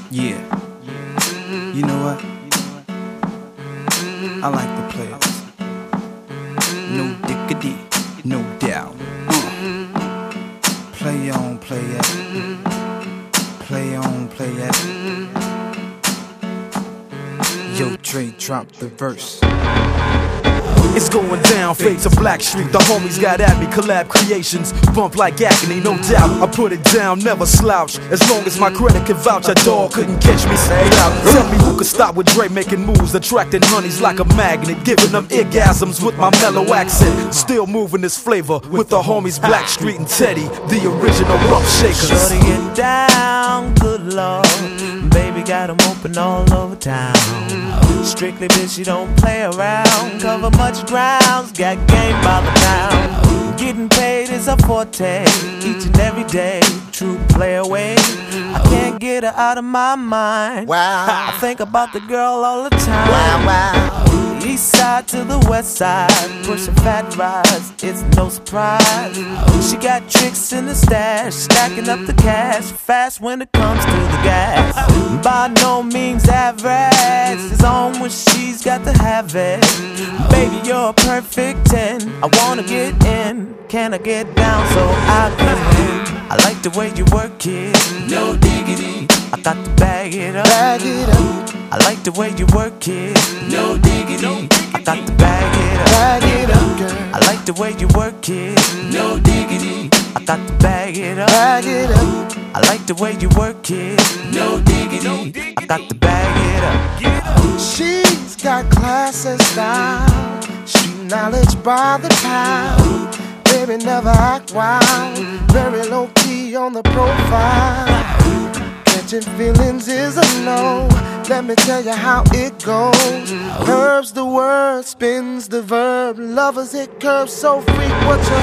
Yeah. You know what? I like the players. No diggity, no doubt. Play on, play it. Play on, play it. Yo, Dre, drop the verse. It's going down, fade to Black Street. The homies got at me, collab creations. Bump like agony, no doubt. I put it down, never slouch. As long as my credit can vouch, a dog couldn't catch me. Tell me who could stop with Dre making moves, attracting honeys like a magnet, giving them orgasms with my mellow accent. Still moving this flavor with the homies Black Street and Teddy, the original rough shakers. Shorty get down, good lord. Baby got them open all over town. Strictly bitch, you don't play around. Cover much grounds, got game by the pound. Getting paid is a forte, each and every day. True play away, I can't get her out of my mind. Wow. I think about the girl all the time. Wow, wow. East side to the west side, pushing fat rides, it's no surprise. She got tricks in the stash, stacking up the cash, fast when it comes to the gas. By no means average, it's on when she's got to have it. Baby, you're a perfect 10, I wanna get in. Can I get down so I can win? I like the way you work it, no diggity. I got to bag it up. Bag it up. I like the way you work it, no diggity. I got to bag it up. Bag it up, girl. I like the way you work it, no diggity. I got to bag it up. Bag it up. I like the way you work it, no diggity. I got to bag it up. She's got class and style, street knowledge by the pound. Baby never act wild, very low key on the profile. Catching feelings is a no. Let me tell you how it goes. Curves the word, spins the verb. Lovers it curves so freak what you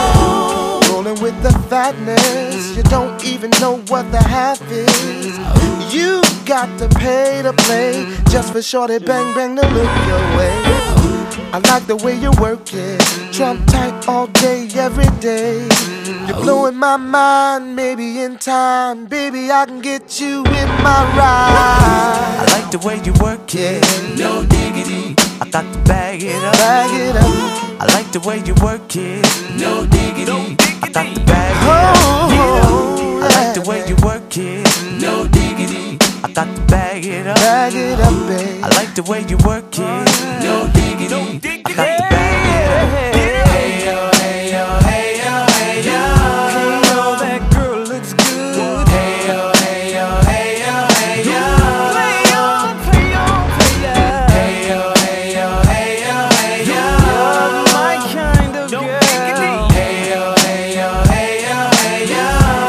heard. Rolling with the fatness, you don't even know what the half is. You got to pay to play just for shorty bang bang to look your way. I like the way you work it, trump tight all day, every day. You're blowing my mind, maybe in time, baby I can get you in my ride. I like the way you work it, no diggity. I got to bag it up. Bag it up. I like the way you work it, no diggity. I got to bag it up. I like the way you work it, no diggity. I got to bag it up. Bag it up, babe. I like the way you work it, no diggity. I got to bag it up. Hey yo, hey yo, hey yo, hey yo. Hey yo, that girl looks good. Hey yo, hey yo, hey yo, hey yo. Play on, play on, play on. Hey yo, hey yo, hey yo, hey yo. You're my kind of girl. Hey yo, hey yo, hey yo, hey yo.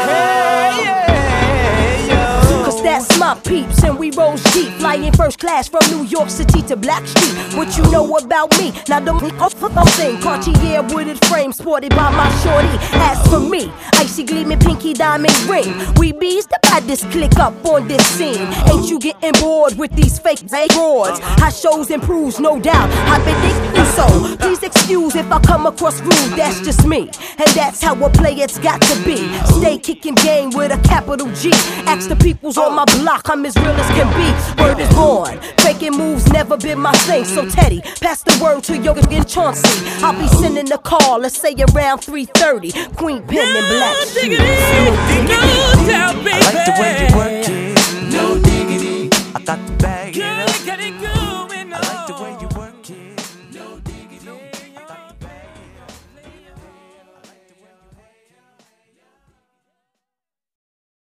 Hey yo. Cause that's my peeps and we rose deep, flying first class from New York City to Black Street. What you know about me? Now don't thing. Cartier wooded frame sported by my shorty. As for me, icy gleaming pinky diamond ring. We bees the baddest click up on this scene. Ain't you getting bored with these fake broads? How shows improves, no doubt. I've been thinking so. Please excuse if I come across rude. That's just me, and that's how a player's got to be. Stay kicking game with a capital G. Ask the peoples on my block, I'm as real as can be. Word is born. Faking moves never been my thing. So Teddy, pass the word to your and Chauncey. I'll be sending a call, let's say around 3:30. Queen Pen and Black Sheep. I like the way you work